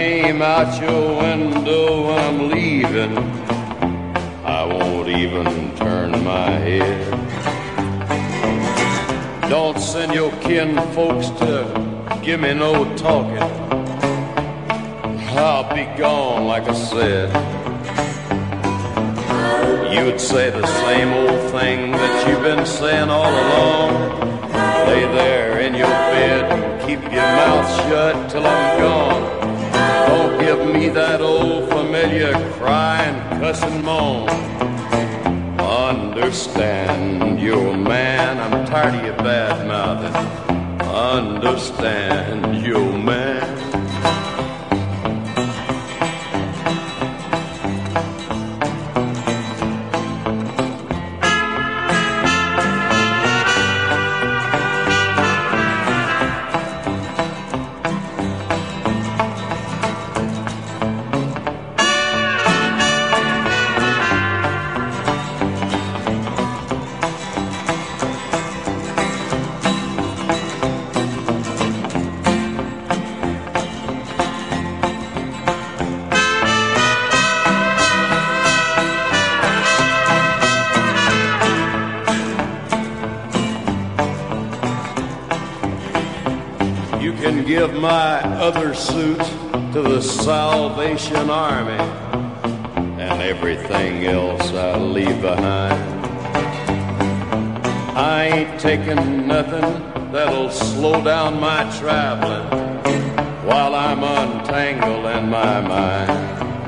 name out your window when I'm leaving, I won't even turn my head. Don't send your kin folks to give me no talking. I'll be gone, like I said. You'd say the same old thing that you've been saying all along. Lay there in your bed and keep your mouth shut till I'm gone. Don't give me that old familiar crying, cussing moan. Understand, you're a man, I'm tired of your bad mouthing. Understand, you're a man. You can give my other suit to the Salvation Army, and everything else I'll leave behind. I ain't taking nothing that'll slow down my traveling while I'm untangling my mind.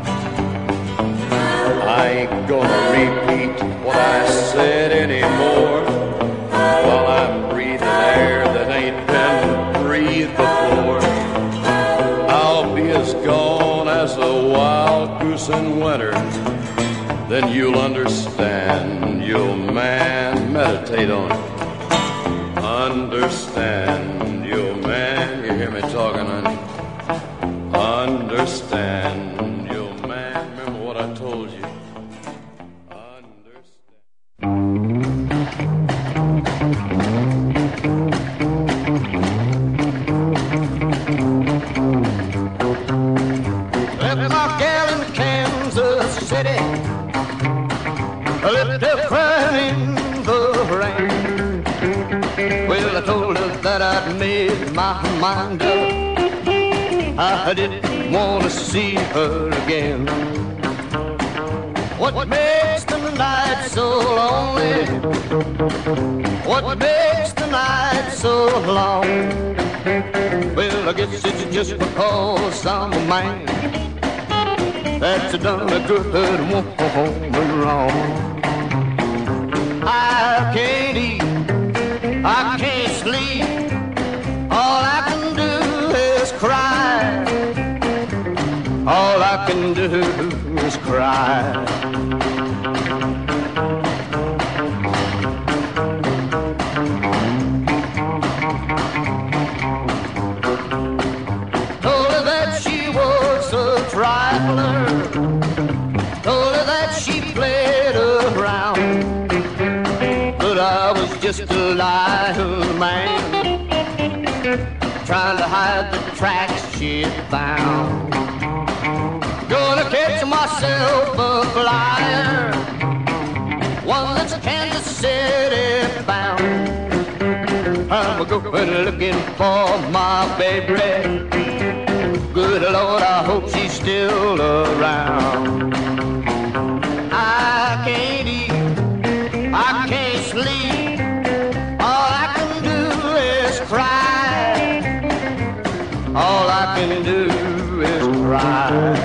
I ain't gonna repeat what I said anymore while I'm breathing air that ain't been breathed before. I'll be as gone as a wild goose in winter. Then you'll understand, you'll man, meditate on it. Understand, you'll man, you hear me talking, honey? Understand, you'll man, remember what I told you. Left my gal in Kansas City, left her crying in the rain. Well, I told her that I'd made my mind up. I didn't want to see her again. What makes the night so lonely? What makes the night so long? Well, I guess it's just because I'm a man that's done a good woman wrong. I can't eat, I can't sleep, all I can do is cry. All I can do is cry. Told her that she was a trifler, told her that she played around, but I was just a lying man, trying to hide the tracks she found. Gonna catch myself a flyer, one that's Kansas City bound. I'm going looking for my baby. Good Lord, I hope she's still around. I can't eat, I can't sleep, all I can do is cry. All I can do is cry.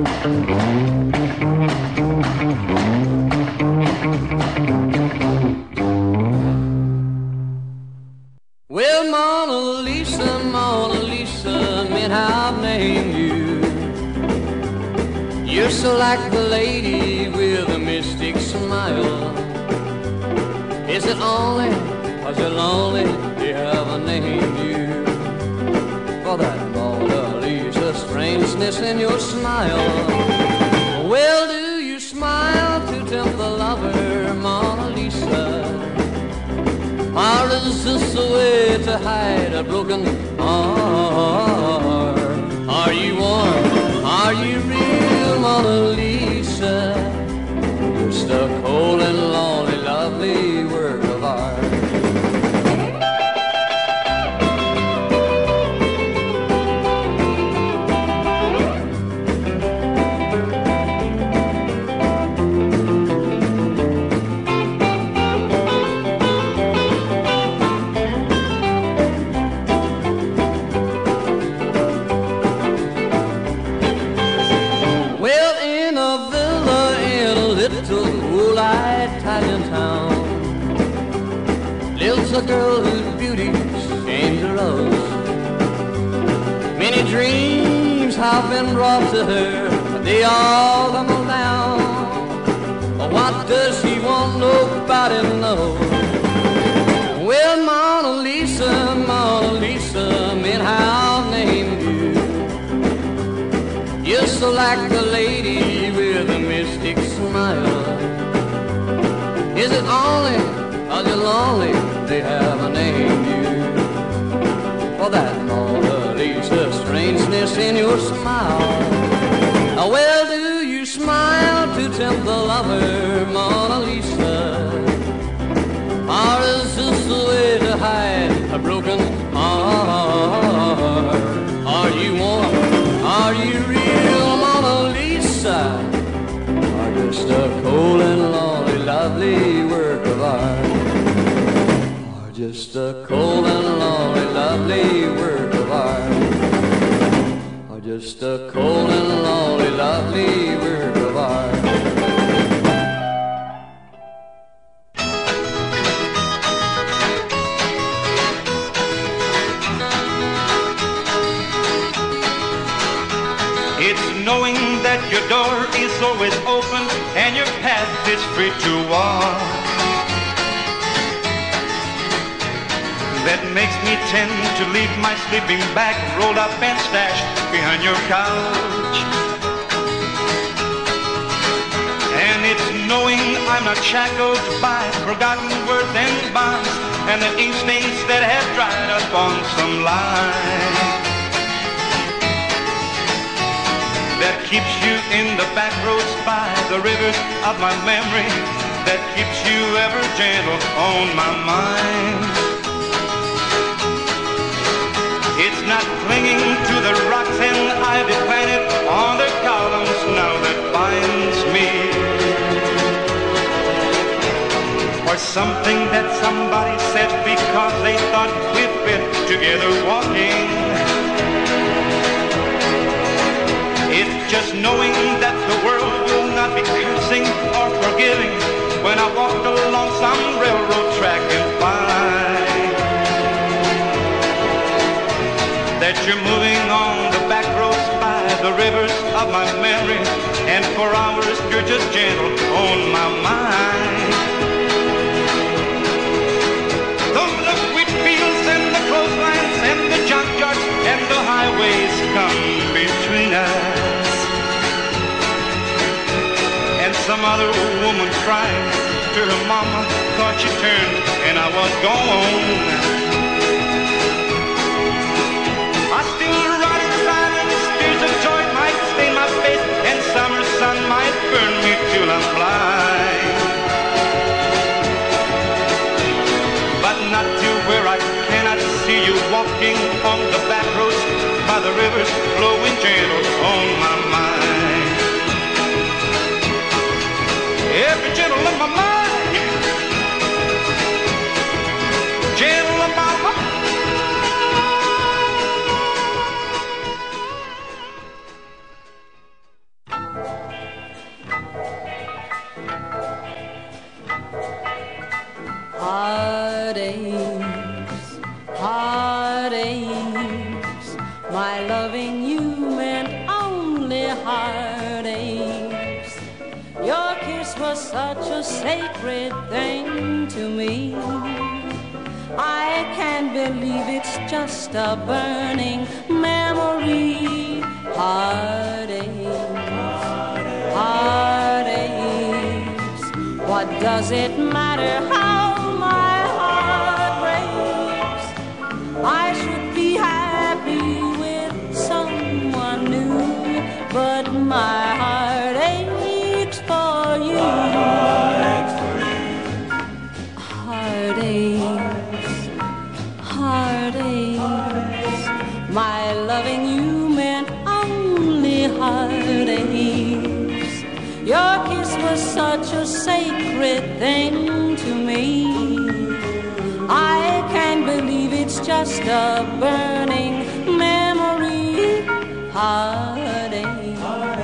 Well, Mona Lisa, Mona Lisa, meant I've named you. You're so like the lady with a mystic smile. Is it only 'cause you're lonely they haven't named you for that Mona Lisa strangeness in your smile? Well, do you smile to tempt the lover, Mona Lisa? Or is this a way to hide a broken heart? Are you warm Are you real, Mona Lisa? Just a cold and lonely, lovely work of art. Lives a girl whose beauty shames her rose. Many dreams have been brought to her, but they all tumble down. What does she want? Nobody knows. Well, Mona Lisa, man, how named you? You're so like the lady with a mystic smile. Is it only are you lonely? They haven't named you for that Mona Lisa strangeness in your smile. Well, do you smile to tempt the lover, Mona Lisa? Or is this the way to hide a broken heart? Are you warm? Are you real, Mona Lisa? Or just a cold and lonely, lovely work of art? Just a cold and lonely, lovely work of art. Or just a cold and lonely, lovely work of art. It's knowing that your door is always open and your path is free to walk that makes me tend to leave my sleeping bag rolled up and stashed behind your couch. And it's knowing I'm not shackled by forgotten words and bonds and the ink stains that have dried up on some line that keeps you in the back roads by the rivers of my memory, that keeps you ever gentle on my mind. It's not clinging to the rocks and ivy planted on the columns now that binds me, or something that somebody said because they thought we'd fit together walking. It's just knowing that the world will not be cursing or forgiving when I walk along some railroad track and find that you're moving on the back roads by the rivers of my memory, and for hours you're just gentle on my mind. Though the wheat fields and the clotheslines and the junkyards and the highways come between us, and some other woman cried to her mama cause she turned and I was gone, and summer sun might burn me till I'm blind, but not to where I cannot see you walking on the back roads by the rivers flowing gentle on my mind. Every gentle on my mind, gentle on my mind. Heartaches, my loving you meant only heartaches. Your kiss was such a sacred thing to me. I can't believe it's just a burning memory. Heartaches, heartaches, what does it matter how my heart breaks? I should be happy with someone new, but my heart aches for you. Heartaches, heartaches, my loving you meant only heartaches. Your kiss was such a sacred thing to me. I can't believe it's just a burning memory. Heartache,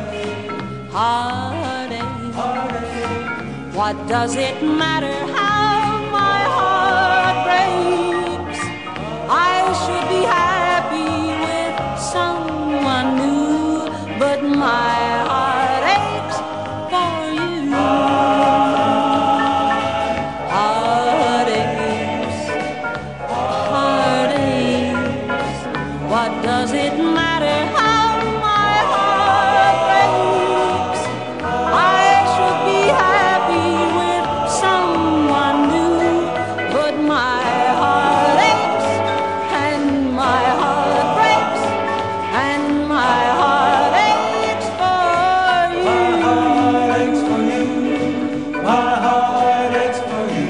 heartache, what does it matter how my heart breaks? I should be happy with someone new, but my heart aches for you. Heartaches, heartaches, what does it matter how my heart breaks? I should be happy with someone new, but my heart aches and my heart breaks and my heart aches for you. My heart aches for you.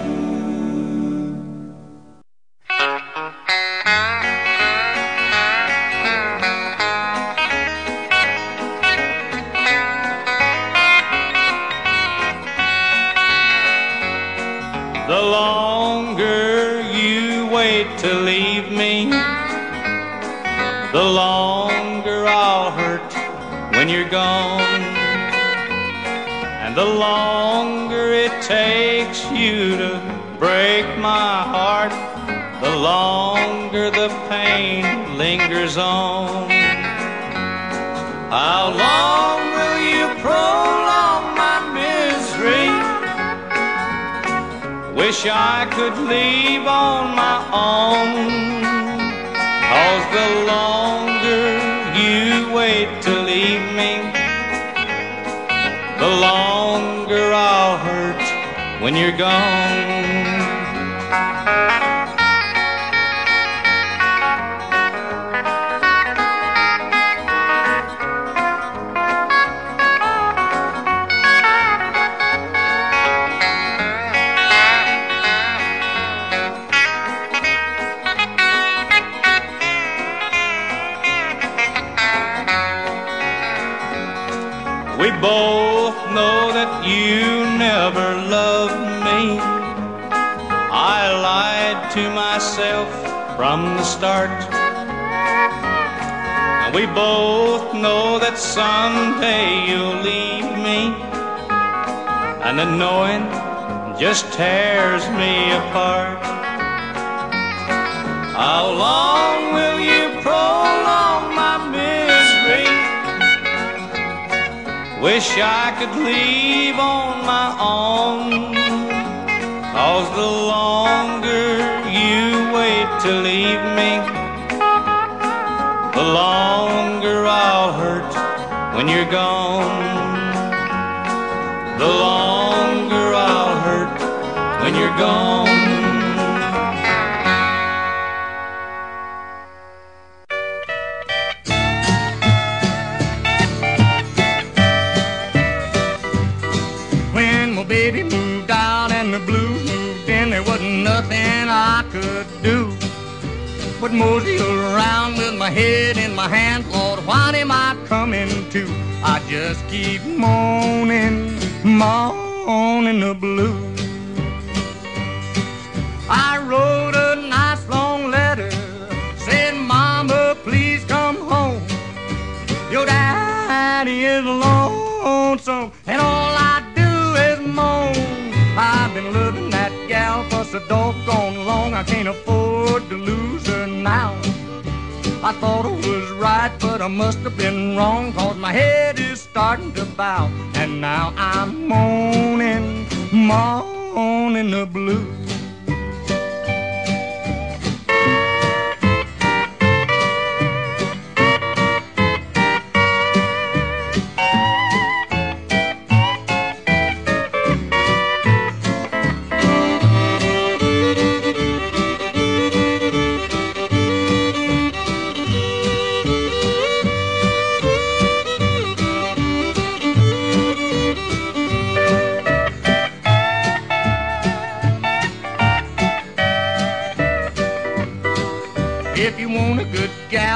The longer you wait to leave me, the longer I'll hurt when you're gone. And the longer it takes you to break my heart, the longer the pain lingers on. How long will you prolong my misery? Wish I could leave on my own. 'Cause the longer you wait to leave me, the longer I'll hurt when you're gone. We both know that you never loved me. I lied to myself from the start. And we both know that someday you'll leave me, and the knowing just tears me apart. How long will you prolong my misery? Wish I could leave on my own. 'Cause the longer you wait to leave me, the longer I'll hurt when you're gone. The longer I'll hurt when you're gone. Baby moved out and the blues moved in. There wasn't nothing I could do but mosey around with my head in my hands. Lord, what am I coming to? I just keep moaning, moaning the blues. I wrote a nice long letter, said, Mama, please come home. Your daddy is lonesome, and all I do is moan. I've been loving that gal for so doggone long, I can't afford to lose her now. I thought I was right, but I must have been wrong, 'cause my head is starting to bow, and now I'm moaning, moaning the blues.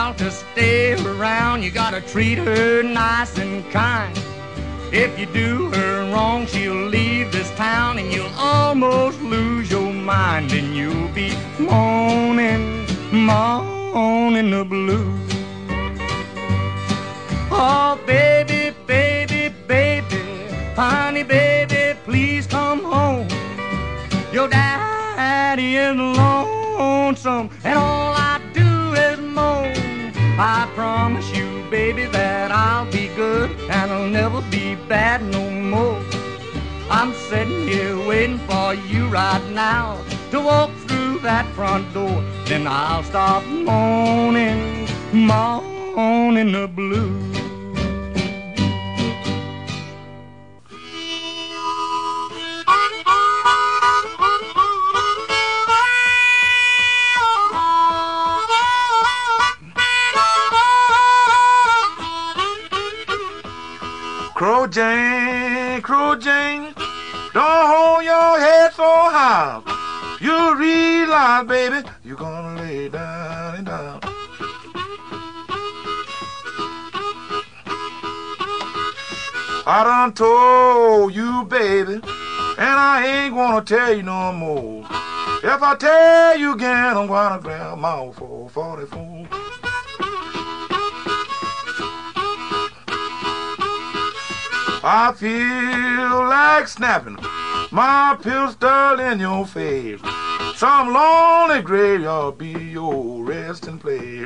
gal to stay around. You gotta treat her nice and kind. If you do her wrong, she'll leave this town, and you'll almost lose your mind, and you'll be moaning, moaning the blues. Oh, baby, baby, baby, honey, baby, please come home. Your daddy is lonesome, and all I do is moan. I promise you, baby, that I'll be good, and I'll never be bad no more. I'm sitting here waiting for you right now to walk through that front door. Then I'll stop moaning, moaning the blues. Crow Jane, don't hold your head so high. You realize, baby, you're gonna lay down and down. I done told you, baby, and I ain't gonna tell you no more. If I tell you again, I'm gonna grab my 444. I feel like snapping my pistol in your face. Some lonely graveyard be your resting place.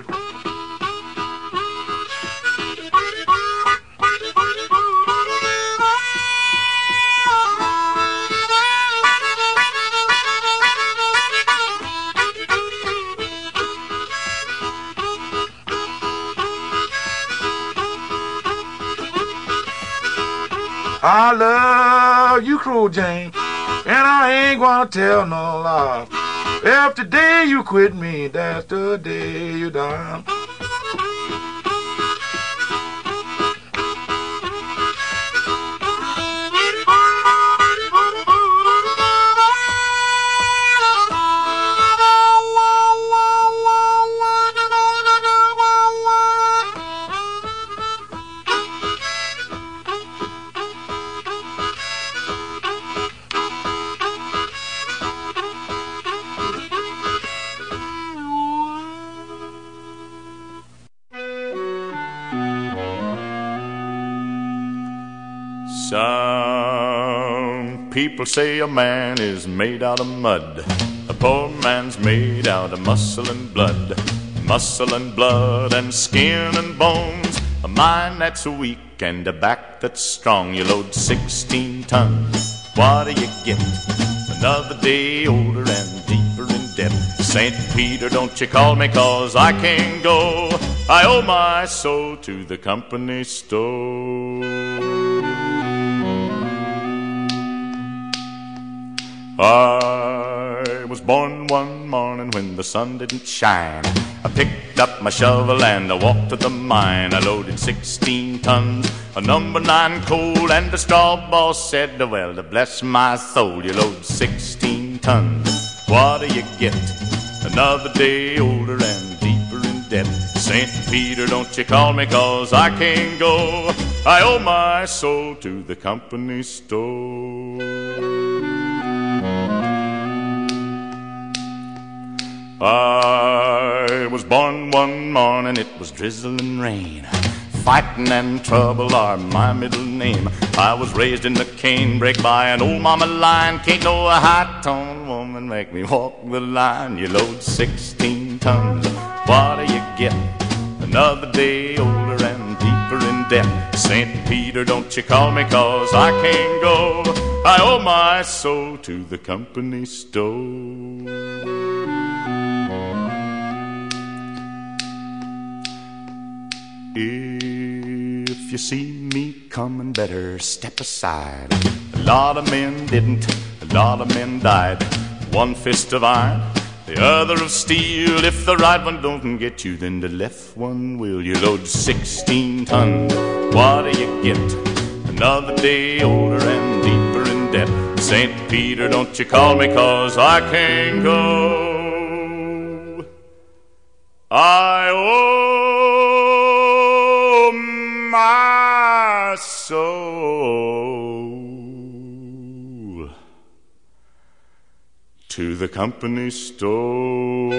I love you, Crow Jane, and I ain't gonna tell no lie. If the day you quit me, that's the day you die. Some people say a man is made out of mud. A poor man's made out of muscle and blood. Muscle and blood and skin and bones. A mind that's weak and a back that's strong. You load 16 tons, what do you get? Another day older and deeper in debt. St. Peter, don't you call me, 'cause I can't go. I owe my soul to the company store. I was born one morning when the sun didn't shine. I picked up my shovel and I walked to the mine. I loaded 16 tons of number 9 coal, and the straw boss said, well, to bless my soul, you load 16 tons, what do you get? Another day older and deeper in debt. St. Peter, don't you call me, 'cause I can't go. I owe my soul to the company store. I was born one morning, it was drizzling rain. Fighting and trouble are my middle name. I was raised in the canebrake by an old mama lion. Can't no high-toned woman make me walk the line. You load 16 tons, what do you get? Another day older and deeper in debt. St. Peter, don't you call me, 'cause I can't go. I owe my soul to the company store. If you see me coming, better step aside. A lot of men didn't, a lot of men died. One fist of iron, the other of steel. If the right one don't get you, then the left one will. You load 16 tons, what do you get? Another day older and deeper in debt. St. Peter, don't you call me, 'cause I can't go. I owe my soul to the company store.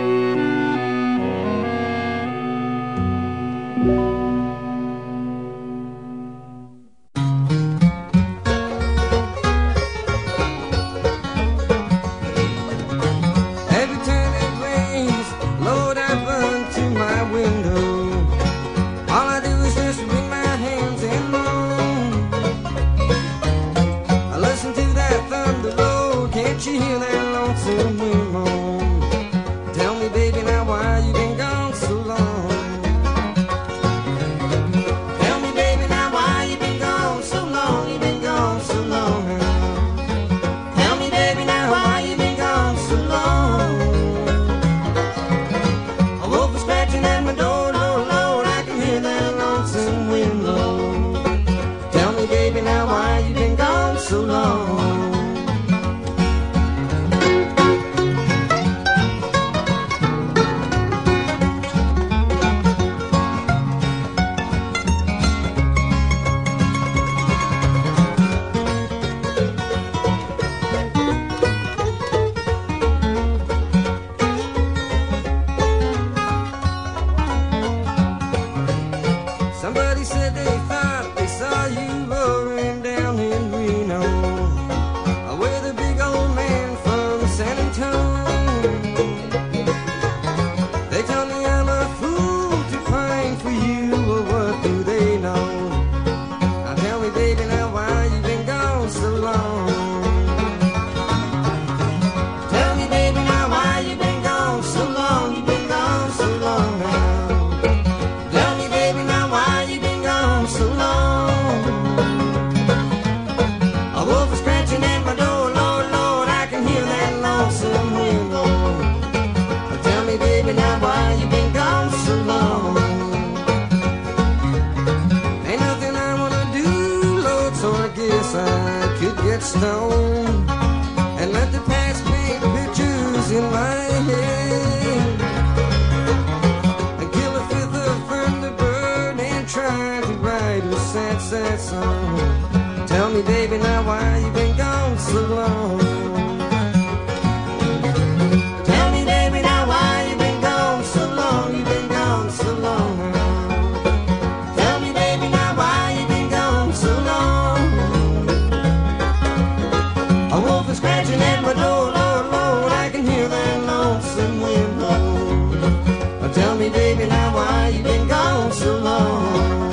Stone and let the past paint pictures in my head and kill a fifth of early bird and try to write a sad, sad song. Tell me, baby, now why you been gone so long? Tell me, baby, now why you been gone so long? You been gone so long. Tell me, baby, now why you been gone so long? A wolf is scratching at my door, Lord, Lord, I can hear that lonesome wind blow. Tell me, baby, now why you been gone so long?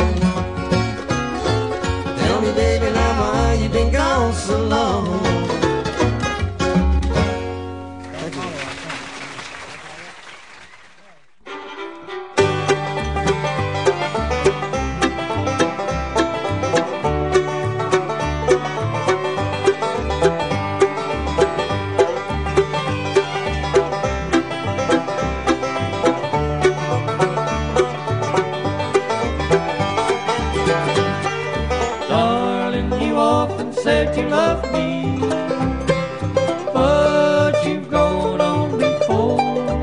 Tell me, baby, now why you been gone so long? Said you love me, but you've gone on before.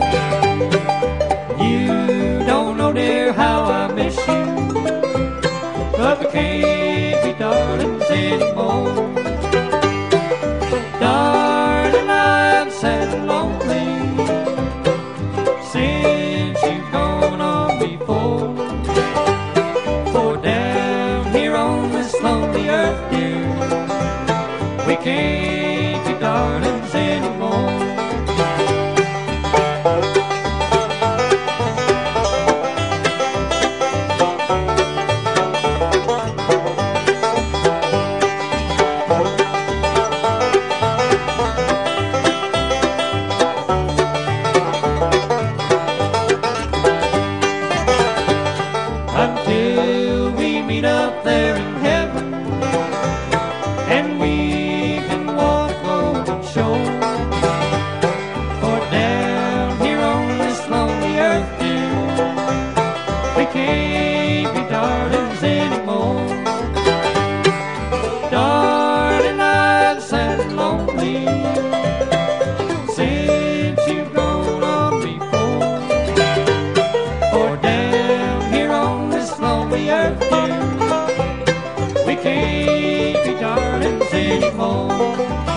You don't know, dear, how I miss you, but we can't be darlings anymore. Darling, I'm sad and lonely since you've gone on before. For down here on this lonely earth, dear, we can't be darlings anymore. Until we meet up there in heaven and we can walk golden shore. For down here on this lonely earth, dear, we can't be darlings anymore. Darling, I'm sad and lonely since you've gone on before. For down here on this lonely earth, anymore.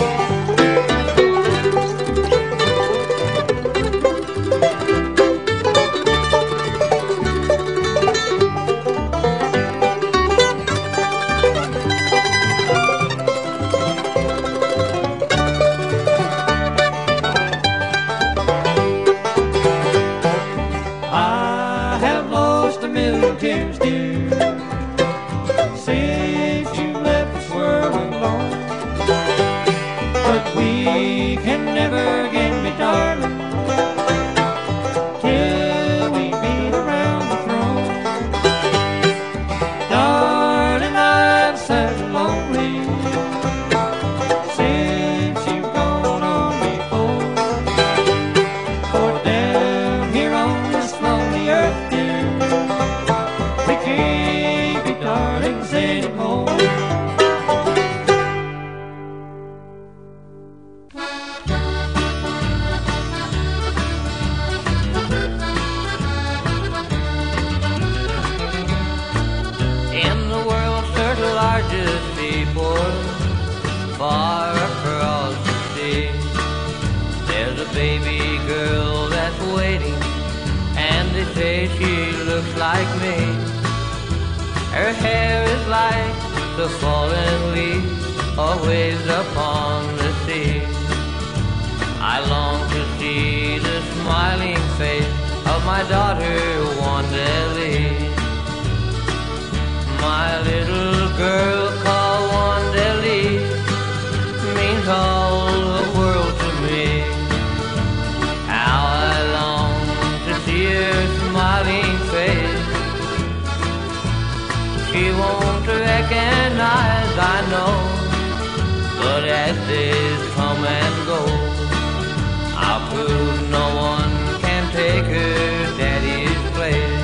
I have lost a million tears, dear, since you left this world alone. But we can never again be darling till we beat around the throne. Darling, I've sat lonely since you've gone on before. For down here on this lonely earth, dear, we can't be darlings anymore. In the world's third largest seaport, far across the sea, there's a baby girl that's waiting, and they say she looks like me. Her hair is like the fallen leaves or waves upon the sea. I long to see the smiling face of my daughter Wanda Lee. My little girl called Wanda Lee means all the world to me. How I long to see her smiling face. She won't recognize, I know, but as days come and go, I'll prove no one can take her daddy's place.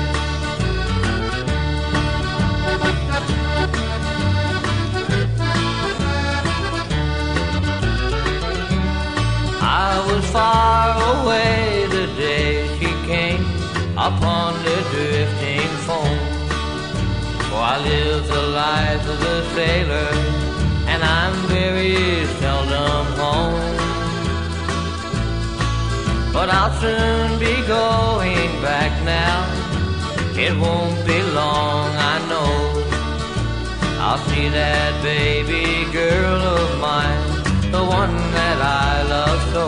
I was far away the day she came upon the drifting foam. For I live the life of a sailor, and I'm very seldom home. But I'll soon be going back now. It won't be long, I know. I'll see that baby girl of mine, the one that I love so.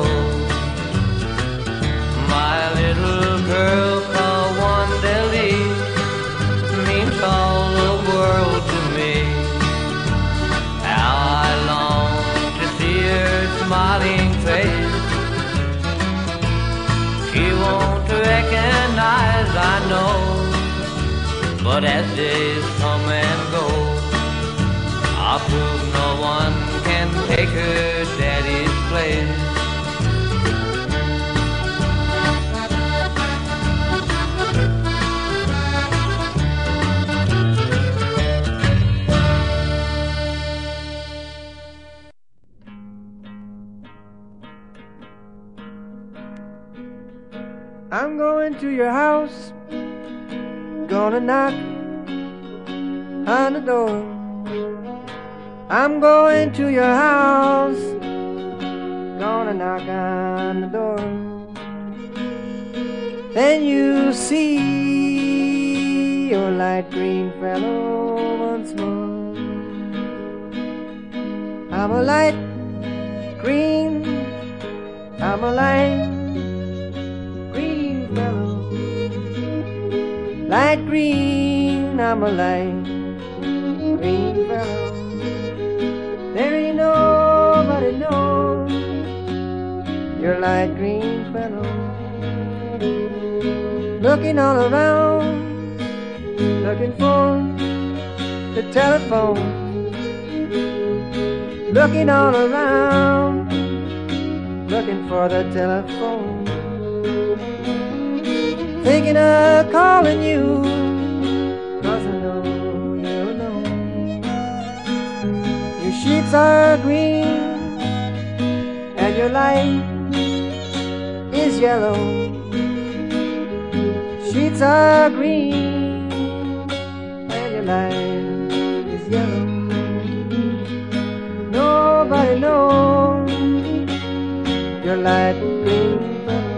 My little girl called Wanda Lee means all the world to me. How I long to see her smiling face. She won't recognize, I know, but as days come and go, I'll prove no one can take her daddy's place. I'm going to your house, gonna knock on the door. I'm going to your house, gonna knock on the door. Then you see your light green fellow once more. I'm a light green, I'm a light green fellow. Light green, I'm a light green fellow. There ain't nobody knows you're light green fellow. Looking all around, looking for the telephone. Looking all around, looking for the telephone. Thinking of calling you, 'cause I know you're alone. Your sheets are green and your light is yellow. Sheets are green and your light is yellow. No light green fellow.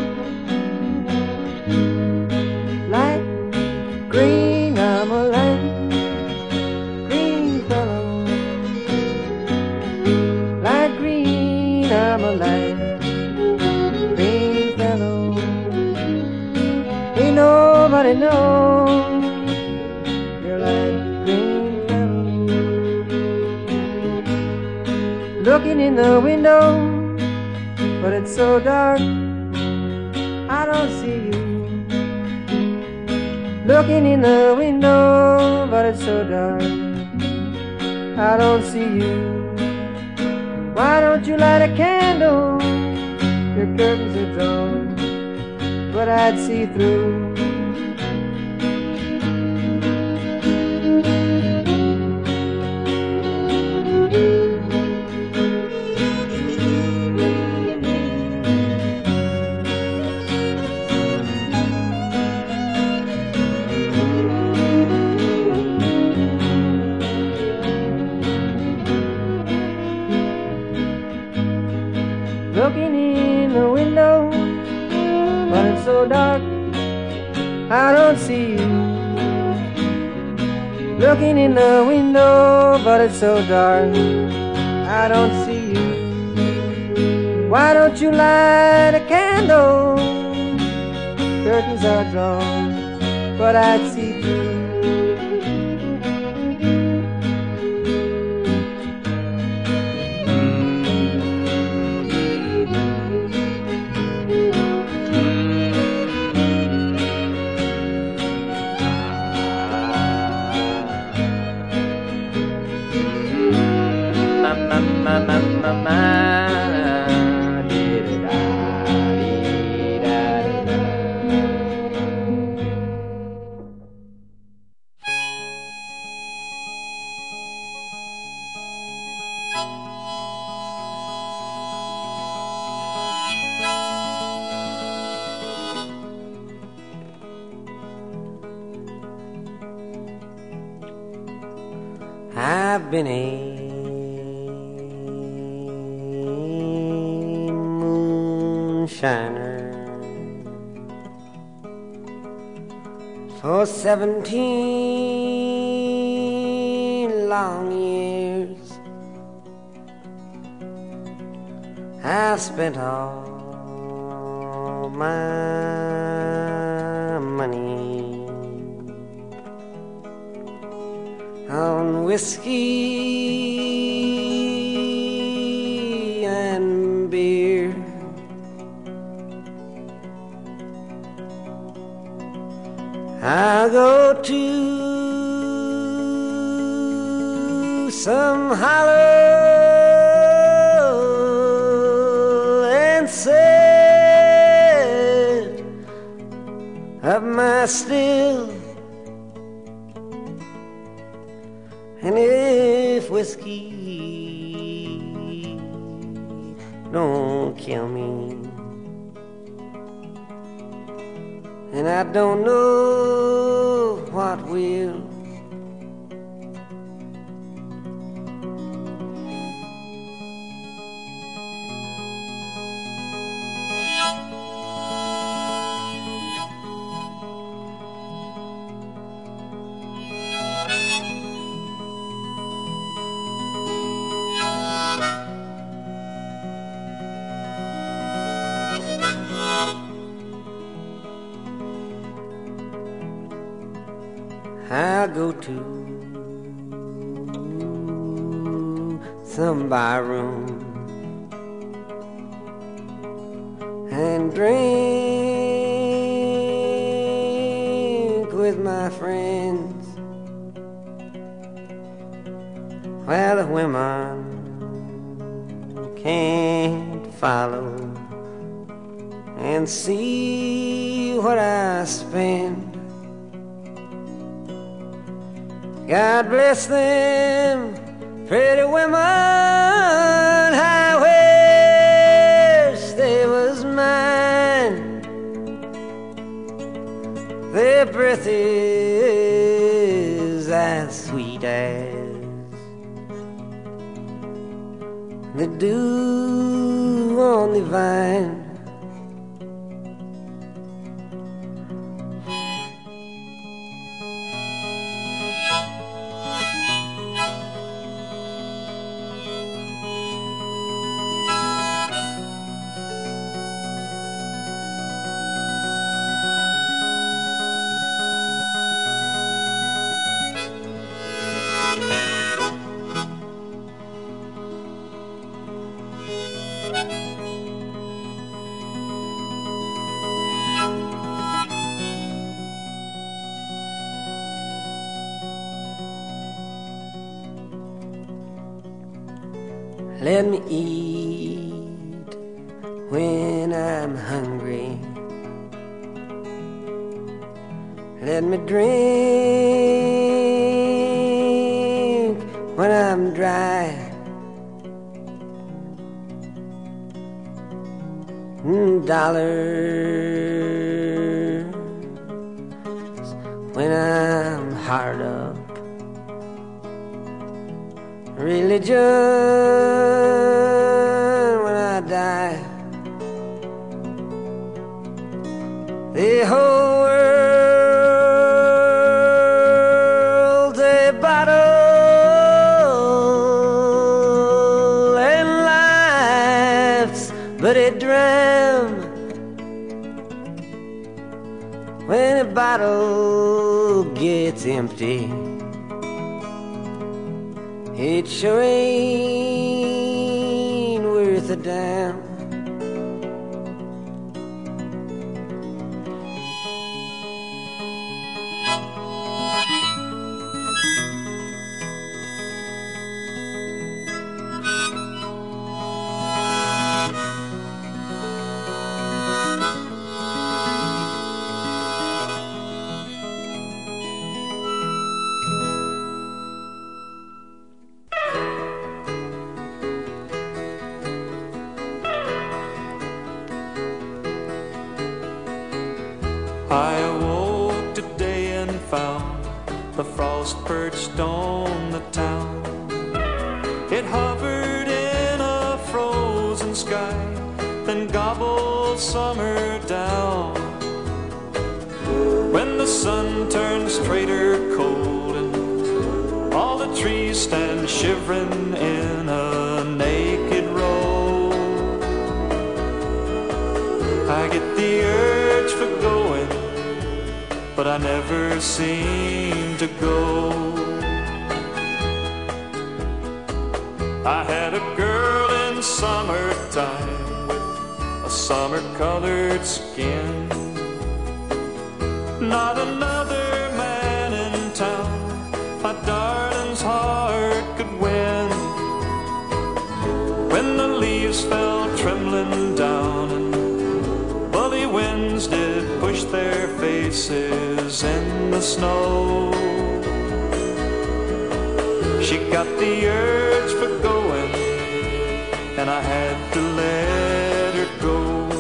Light green, I'm a light green fellow. Light green, I'm a light green fellow. Ain't nobody know you're light green fellow. Looking in the window, but it's so dark, I don't see you. Looking in the window, but it's so dark, I don't see you. Why don't you light a candle? Your curtains are drawn, but I'd see through. Looking in the window, but it's so dark, I don't see you. Looking in the window, but it's so dark, I don't see you. Why don't you light a candle? Curtains are drawn, but I'd see through. I've been a moonshiner for 17 long years. I've spent all my money on whiskey and beer. I'll go to some hollow and set up my still. And if whiskey don't kill me, and I don't know what will. I'll go to some barroom and drink with my friends, where the women can't follow and see what I spend. God bless them, pretty women, I wish they was mine. Their breath is as sweet as the dew on the vine. Let me eat when I'm hungry. Let me drink when I'm dry. Dollars when I'm hard up. Religion when I die. The whole world's a bottle and life's but a dram. When a bottle gets empty, it sure ain't worth a damn. I awoke today and found the frost perched on the town. It hovered in a frozen sky, then gobbled summer down. When the sun turns traitor cold and all the trees stand shivering in a naked row, I get the urge for going, but I never seem to go. I had a girl in summertime with a summer-colored skin. Not another man in town my darling's heart could win. When the leaves fell trembling down and bully winds did push their faces in the snow, she got the urge for going, and I had to let her go.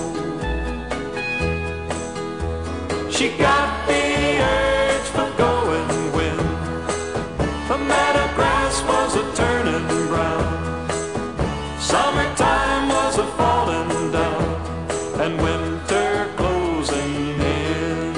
She got the urge for going when the meadow grass was a turning brown, summertime was a falling down, and winter closing in.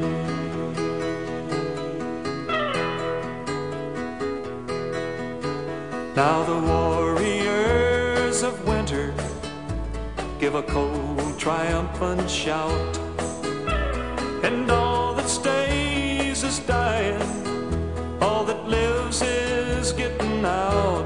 Now the warriors of winter give a cold, triumphant shout, and all that stays is dying, all that lives is getting out.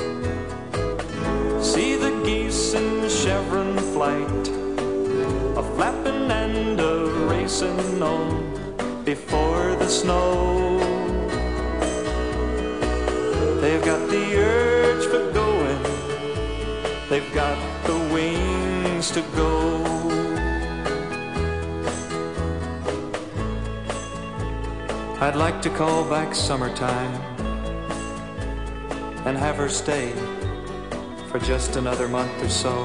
See the geese in chevron flight, a flapping and a racing on before the snow. They've got the urge for going, they've got the wings to go. I'd like to call back summertime and have her stay for just another month or so,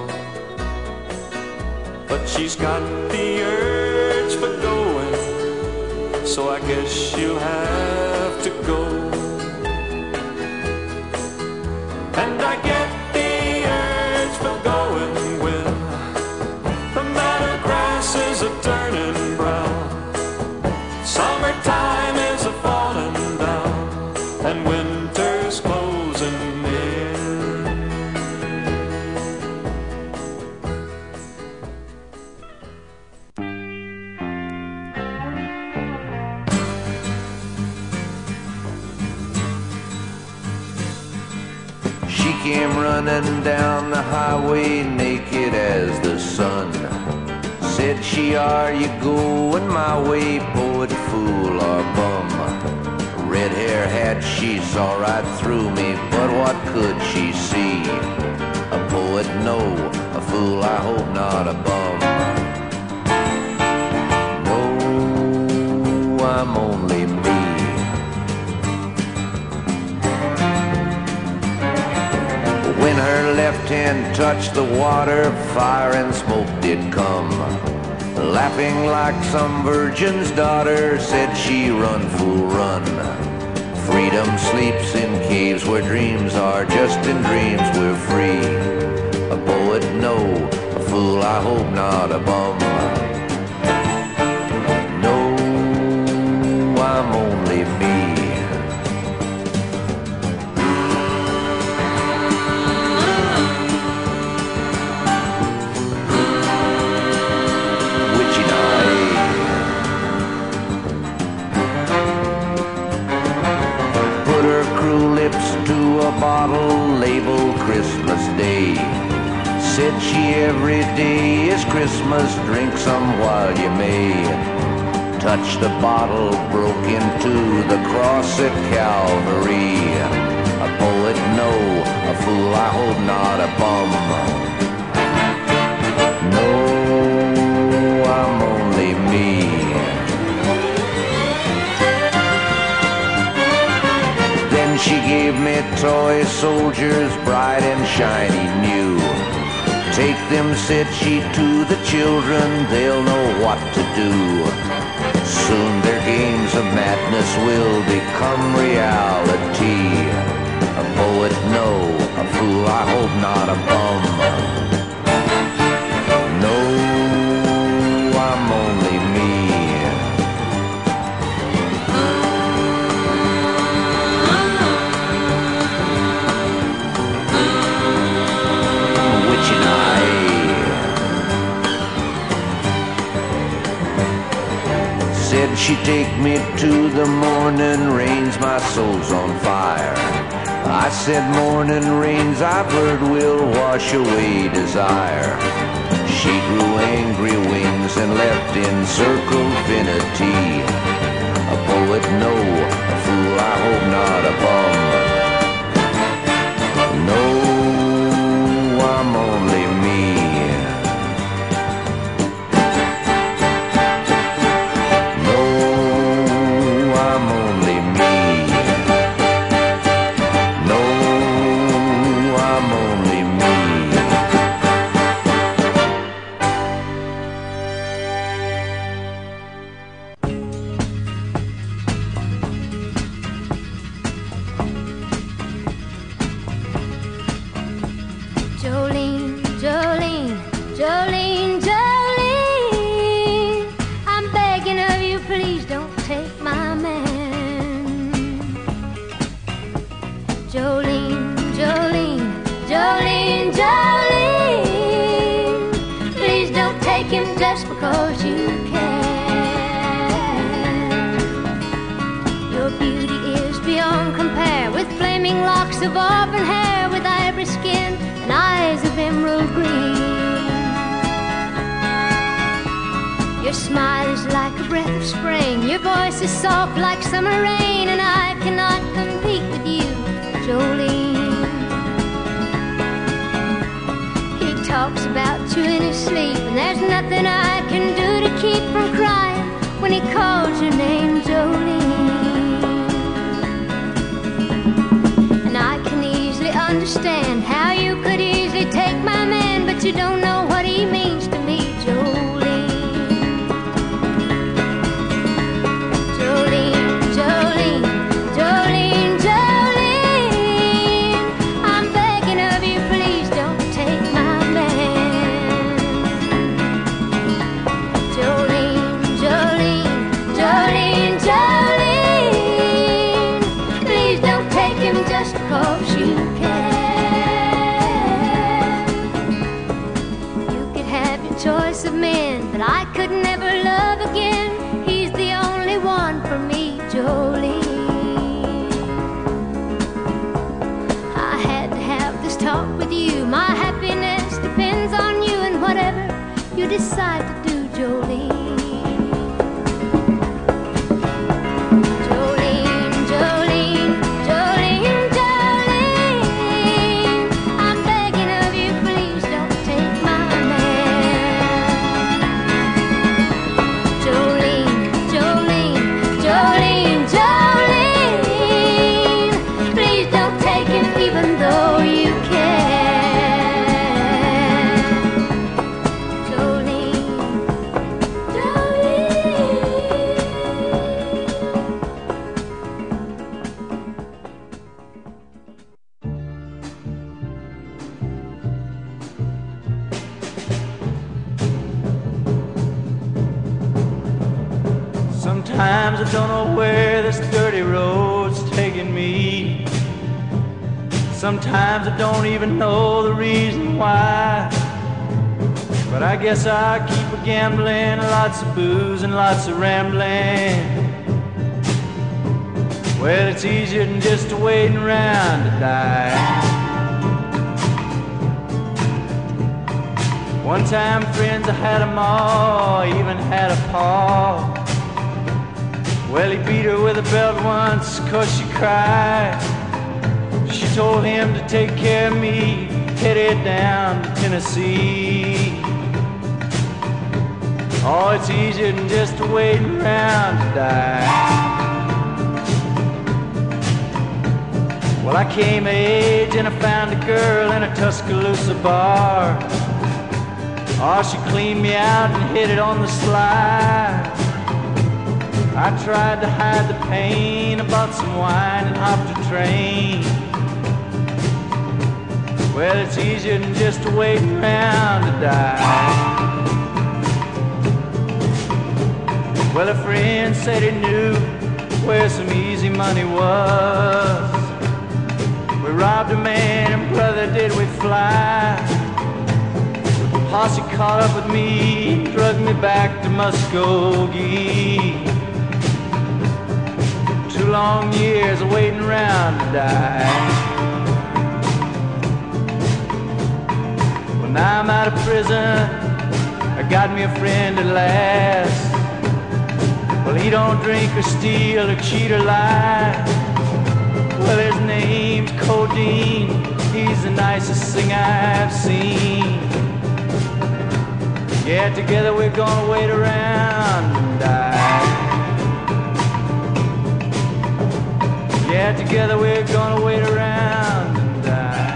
but she's got the urge for going, so I guess she'll have to go. And I get the urge for going when winter's closing in. She came running down the highway naked as the sun. Said she, are you going my way, poet, fool, or bum? Red hair had she, saw right through me, but what could she see? A poet, no, a fool, I hope not, a bum. No, I'm only me. When her left hand touched the water, fire and smoke did come. Laughing like some virgin's daughter, said she, run, fool, run. Freedom sleeps in caves where dreams are, just in dreams we're free. A poet, no, a fool, I hope not, a bum. No, I'm only me. To a bottle labeled Christmas Day. Said she, every day is Christmas, drink some while you may. Touched the bottle, broke into the cross at Calvary. A poet, no, a fool, I hope not, a bum. No, I'm only me. She gave me toy soldiers, bright and shiny new. Take them, said she, to the children, they'll know what to do. Soon their games of madness will become reality. A poet, no, a fool, I hope not, a bum. No, I'm only me. Said she'd take me to the morning rains, my soul's on fire. I said, morning rains, I've heard, will wash away desire. She grew angry wings and left encircled infinity. A poet, no, a fool, I hope not, a bum. No, I'm only me. Because you can. Your beauty is beyond compare, with flaming locks of auburn hair, with ivory skin and eyes of emerald green. Your smile is like a breath of spring, your voice is soft like summer rain, and I cannot compete with you, Jolene. Talks about you in his sleep, and there's nothing I can do to keep from crying when he calls your name, Jolene. And I can easily understand how you could easily take my man, but you don't know what he means to me, Jolene. Jolene, Jolene, Jolene, Jolene, I'm begging of you, please don't take my Jolene, Jolene, please don't take him. just cause you care. You could have your choice of men, but I could never love again. He's the only one for me, Jolene. I had to have this talk with you. My happiness depends on you and whatever you decide to do, Jolene. Sometimes I don't know where this dirty road's taking me. Sometimes I don't even know the reason why. But I guess I keep a gambling, lots of booze and lots of rambling. Well, it's easier than just waiting around to die. One time, friends, I had 'em all, even had a paw. Well, he beat her with a belt once 'cause she cried. She told him to take care of me, headed down to Tennessee. Oh, it's easier than just waiting around to die. Well, I came of age and I found a girl in a Tuscaloosa bar. Oh, she cleaned me out and hit it on the sly. I tried to hide the pain, I bought some wine and hopped a train. Well, it's easier than just waiting around to die. Well, a friend said he knew where some easy money was. We robbed a man and brother did we fly. The posse caught up with me and drugged me back to Muskogee. 2 long years of waiting around to die. Well, now I'm out of prison, I got me a friend at last. Well, he don't drink or steal or cheat or lie. Well, his name's Codeine, he's the nicest thing I've seen. Yeah, together we're gonna wait around and die. Yeah, together we're gonna wait around and die.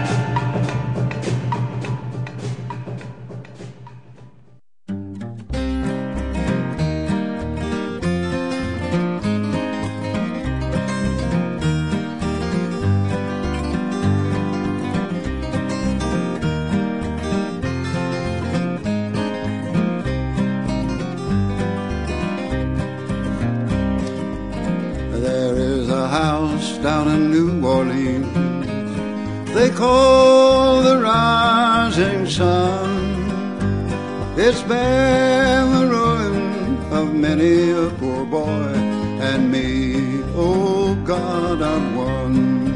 Down in New Orleans, they call the rising sun. It's been the ruin of many a poor boy and me. Oh God, I've won.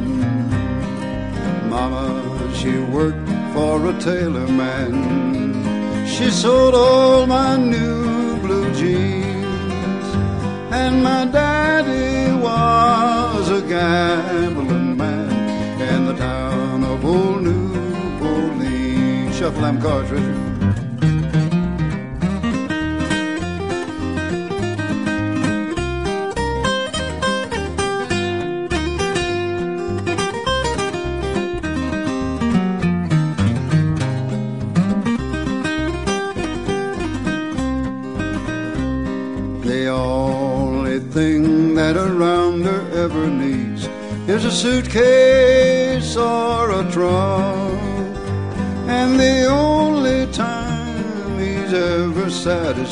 Mama, she worked for a tailor man. She sold all my new blue jeans, and my daddy was a gambling man in the town of old New Orleans. Shuffle them cards, Richard. The only thing that a rounder ever needs is a suitcase or a trunk, and the only time he's ever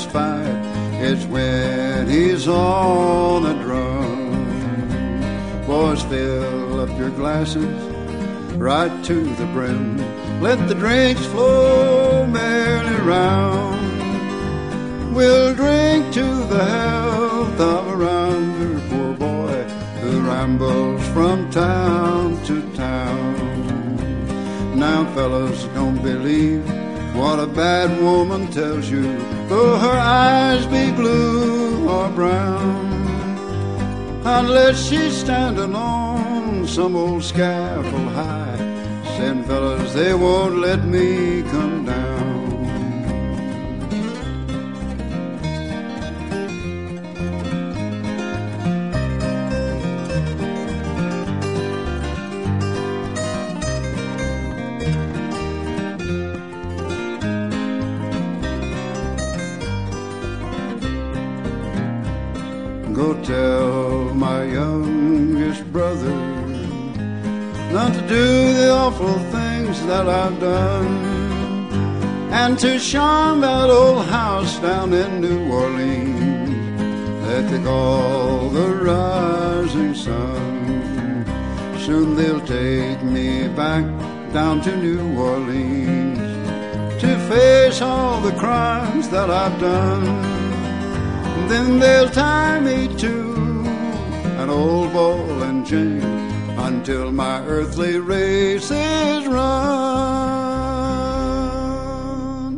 satisfied is when he's on a drum. Boys, fill up your glasses right to the brim. Let the drinks flow merrily round. We'll drink to the health of a rounder, poor boy, who rambles from town to town. Now, fellas, don't believe what a bad woman tells you, though her eyes be blue or brown, unless she's standing on some old scaffold high. Said, fellas, they won't let me come down. Go tell my youngest brother not to do the awful things that I've done, and to shun that old house down in New Orleans that they call the Rising Sun. Soon they'll take me back down to New Orleans to face all the crimes that I've done. Then they'll tie me to an old ball and chain until my earthly race is run.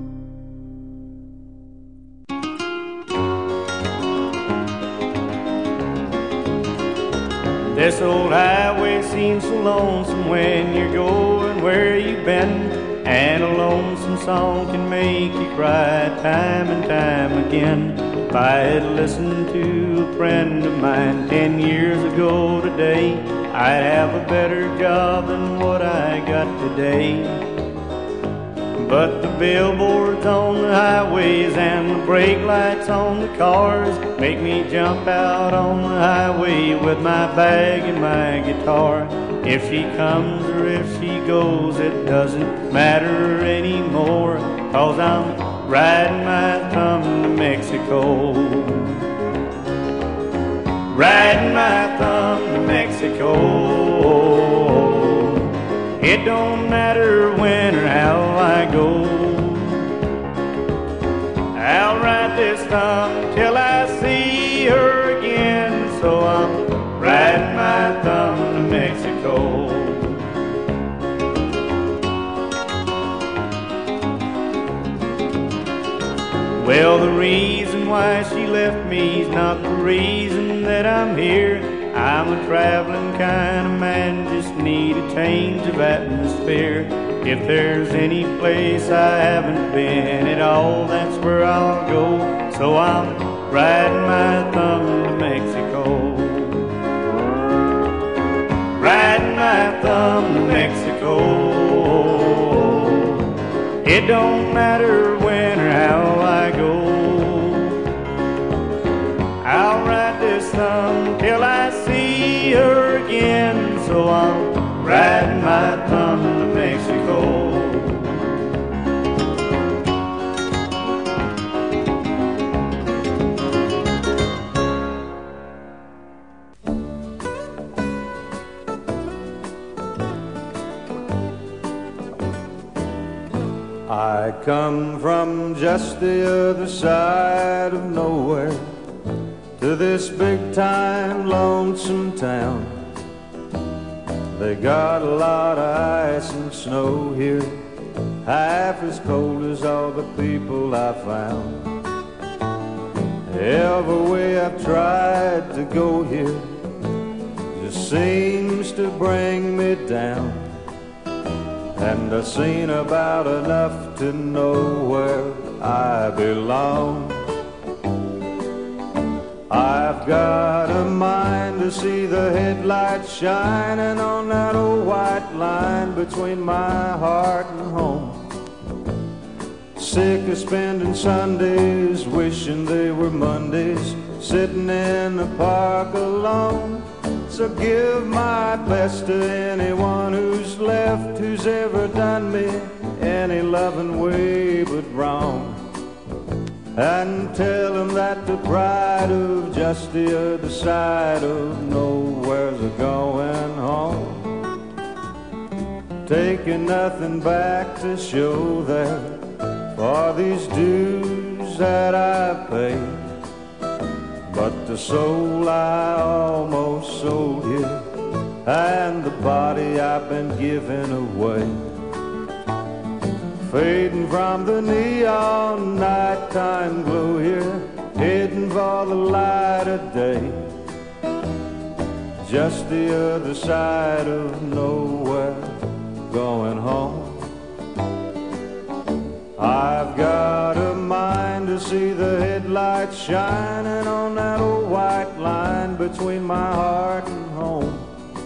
This old highway seems so lonesome when you're going where you've been, and a lonesome song can make you cry time and time again. If I had listened to a friend of mine 10 years ago today, I'd have a better job than what I got today. But the billboards on the highways and the brake lights on the cars make me jump out on the highway with my bag and my guitar. If she comes or if she goes, it doesn't matter anymore, 'cause I'm riding my thumb to Mexico. Riding my thumb to Mexico. It don't matter when or how I go. I'll ride this thumb till I see her again. So I'm riding my thumb to Mexico. Well, the reason why she left me's not the reason that I'm here. I'm a traveling kind of man, just need a change of atmosphere. If there's any place I haven't been at all, that's where I'll go. So I'm riding my thumb to Mexico. Riding my thumb to Mexico. It don't matter when or how I go. I'll ride this thumb till I see her again. So I'm riding my thumb to Mexico. I come from just the other side of nowhere to this big-time lonesome town. They got a lot of ice and snow here, half as cold as all the people I found. Every way I've tried to go here just seems to bring me down. And I've seen about enough to know where I belong. I've got a mind to see the headlights shining on that old white line between my heart and home. Sick of spending Sundays wishing they were Mondays, sitting in the park alone. So give my best to anyone who's left, who's ever done me any loving way but wrong. and tell them that the pride of just the other side of nowhere's a going home, taking nothing back to show that for these dues that I paid. But the soul I almost sold here, and the body I've been giving away, fading from the neon nighttime glow here, heading for the light of day, just the other side of nowhere, going home. I've got a mind to see the headlights shining on that old white line between my heart and home.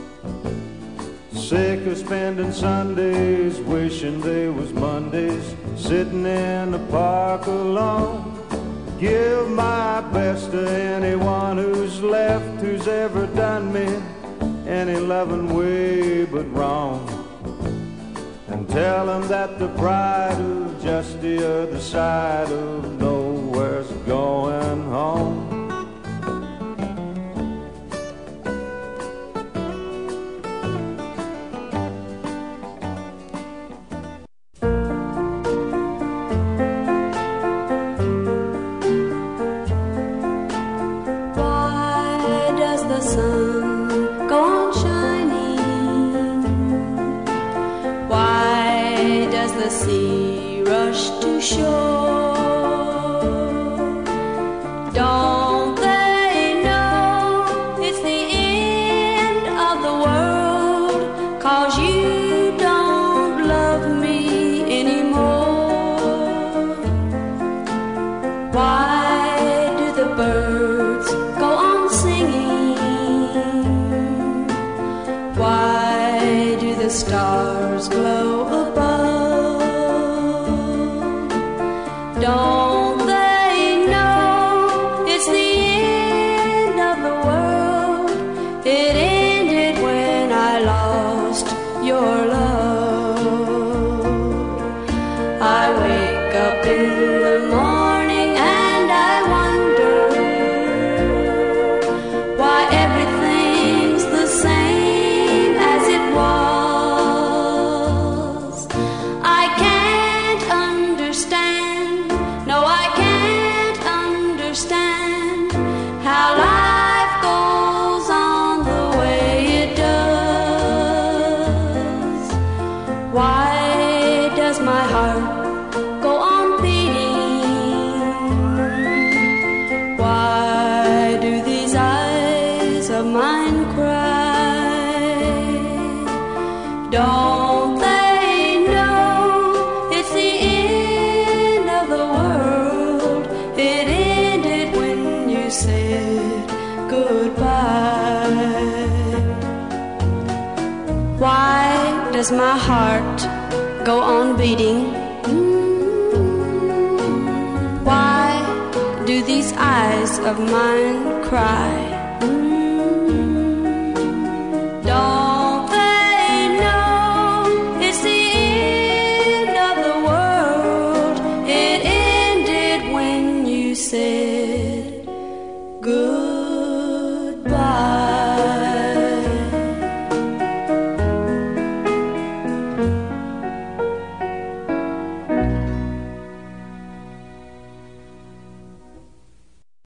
Sick of spending Sundays wishing they was Mondays, sitting in the park alone. Give my best to anyone who's left, who's ever done me any loving way but wrong, and tell them that the pride of just the other side of nowhere's going home. Why does the sun go on shining? Why does the sea rush to shore? Don't they know it's the end of the world, 'cause you don't love me anymore? Why do the birds go on singing? Why do the stars glow above? Don't they know it's the end of the world? It ended when I lost your love. I wake up in the morning and I wonder why everything's the same as it was. I can't understand, no I can't understand how life goes on the way it does. Why does my heart go on beating? Why do these eyes of mine cry? Don't they know it's the end of the world? It ended when you said goodbye. Why does my heart go on beating? Why do these eyes of mine cry? Don't they know it's the end of the world? It ended when you said